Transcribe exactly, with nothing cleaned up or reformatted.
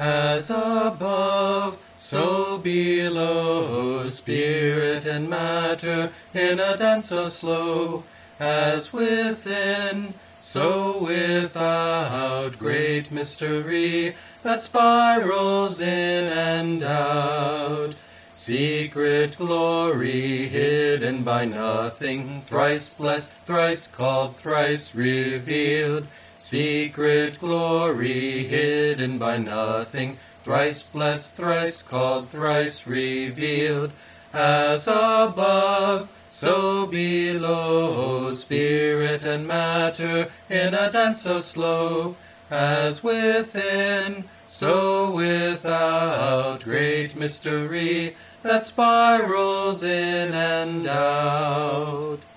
As above, so below, spirit and matter in a dance so slow. As within, so without, great mystery that spirals in and out. Secret glory hidden by nothing, thrice blessed, thrice called, thrice revealed. Secret glory hidden by nothing, thrice blessed, thrice called, thrice revealed. As above, so below, spirit and matter in a dance so slow. As within, so without, great mystery that spirals in and out.